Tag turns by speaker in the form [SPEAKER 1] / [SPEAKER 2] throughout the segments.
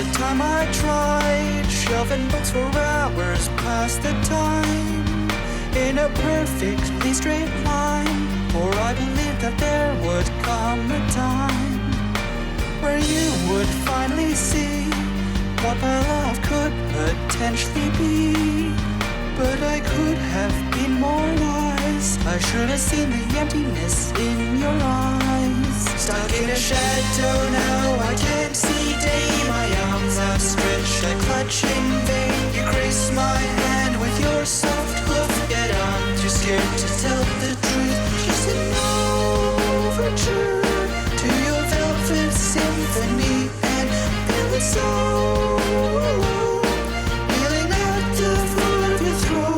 [SPEAKER 1] time I tried shelving books for hours past the time in a perfectly straight line, for I believed that there would come a time where you would finally see what my love could potentially be. But I could have been more wise. I should have seen the emptiness in your eyes. Stuck in a shadow now, I can't see day. My arms outstretched, I clutch in vain. You grace my hand with your soft hoof, yet I'm too scared to tell the truth. Just an overture to your velvet symphony, and feeling so alone, kneeling at the foot of your throne.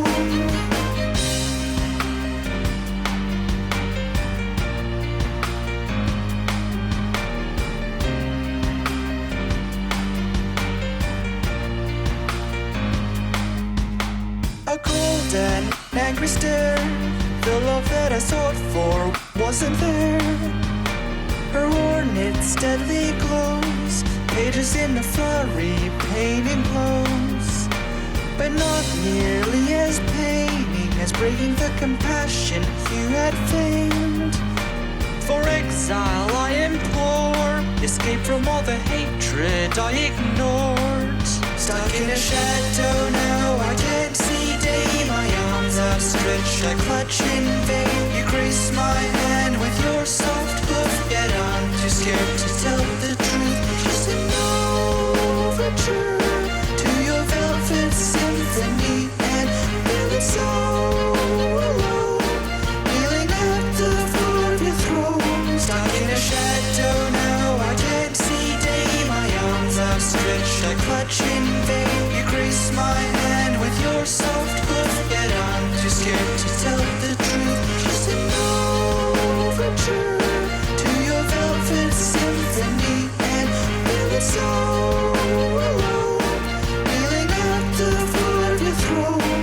[SPEAKER 1] A cold and angry stare, the love that I sought for wasn't there. Her ornate steadily glows, pages in the flurry, painting blows, but not nearly as paining as breaking the compassion you had feigned. For exile I implore, escape from all the hatred I ignored. Stuck in a shadow now, I can't see day. My arms outstretched, I clutch in vain. You grace my hand with your soft hoof, yet I'm too scared to tell the truth. Just an overture to your velvet symphony, and feeling so alone, kneeling at the foot of your throne. Stuck in a shadow now, I can't see day. My arms outstretched, I clutch in vain. You grace my hand with your soft hoof, yet I'm too scared to tell the truth. Just an overture to your velvet symphony, and feeling so alone, kneeling at the foot of your throne.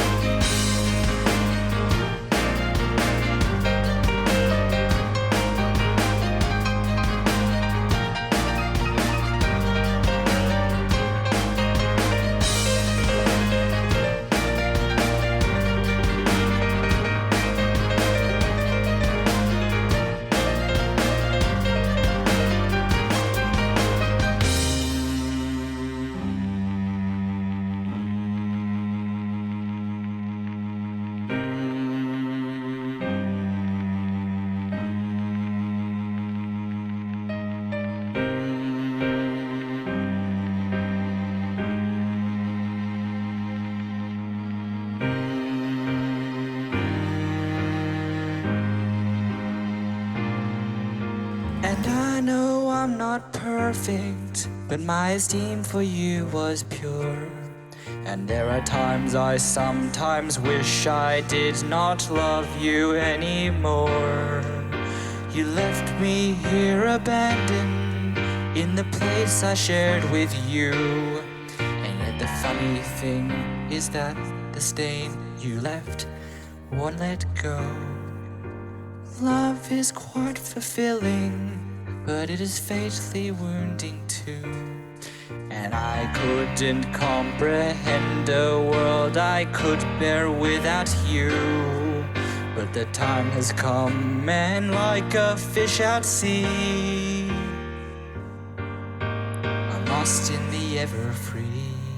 [SPEAKER 1] And I know I'm not perfect, but my esteem for you was pure. And there are times I sometimes wish I did not love you anymore. You left me here abandoned in the place I shared with you. And yet the funny thing is that the stain you left won't let go. Love is quite fulfilling, but it is fatally wounding too. And I couldn't comprehend a world I could bear without you. But the time has come, and like a fish at sea, I'm lost in the ever free.